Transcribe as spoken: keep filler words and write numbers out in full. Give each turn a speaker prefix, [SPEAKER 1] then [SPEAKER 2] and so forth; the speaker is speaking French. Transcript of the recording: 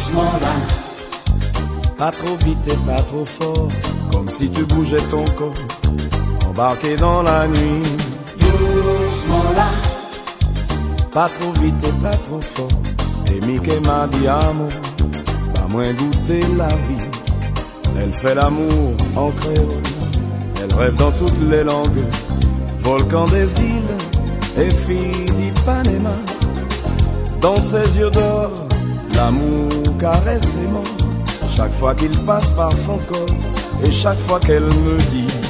[SPEAKER 1] doucement là.
[SPEAKER 2] Pas trop vite et pas trop fort, comme si tu bougeais ton corps, embarqué dans la nuit.
[SPEAKER 1] Doucement là.
[SPEAKER 2] Pas trop vite et pas trop fort, et Mickey m'a dit amour, pas moins goûter la vie. Elle fait l'amour en créole, elle rêve dans toutes les langues, volcan des îles et fille d'Ipanema. Dans ses yeux d'or, l'amour caresse ses mains, chaque fois qu'il passe par son corps, et chaque fois qu'elle me dit